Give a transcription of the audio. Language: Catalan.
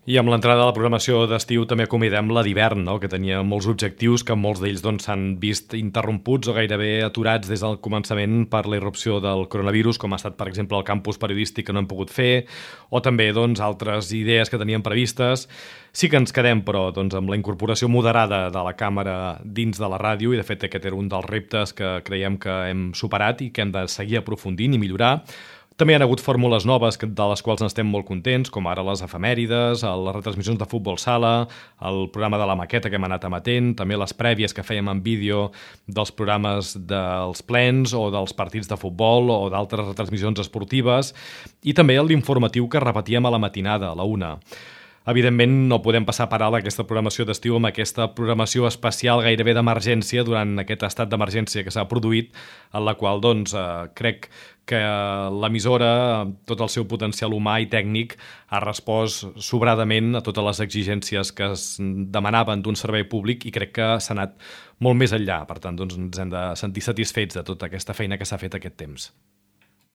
I amb l'entrada de la programació d'estiu també convidem la d'hivern, no? Que tenia molts objectius que molts d'ells s'han vist interromputs o gairebé aturats des del començament per la irrupció del coronavirus, com ha estat, per exemple, el campus periodístic que no hem pogut fer, o també altres idees que teníem previstes. Sí que ens quedem, però, amb la incorporació moderada de la càmera dins de la ràdio, i de fet aquest era un dels reptes que creiem que hem superat i que hem de seguir aprofundint i millorar. També hi ha hagut fórmules noves de les quals n'estem molt contents, com ara les efemèrides, les retransmissions de futbol sala, el programa de la maqueta que hem anat emetent, també les prèvies que fèiem en vídeo dels programes dels plens o dels partits de futbol o d'altres retransmissions esportives, i també l'informatiu que repetíem a la matinada, a la 1. Evidentment, no podem passar per alt aquesta programació d'estiu amb aquesta programació especial gairebé d'emergència durant aquest estat d'emergència que s'ha produït, en la qual, crec que l'emissora, amb tot el seu potencial humà i tècnic, ha respost sobradament a totes les exigències que es demanaven d'un servei públic i crec que s'ha anat molt més enllà. Per tant, ens hem de sentir satisfets de tota aquesta feina que s'ha fet aquest temps.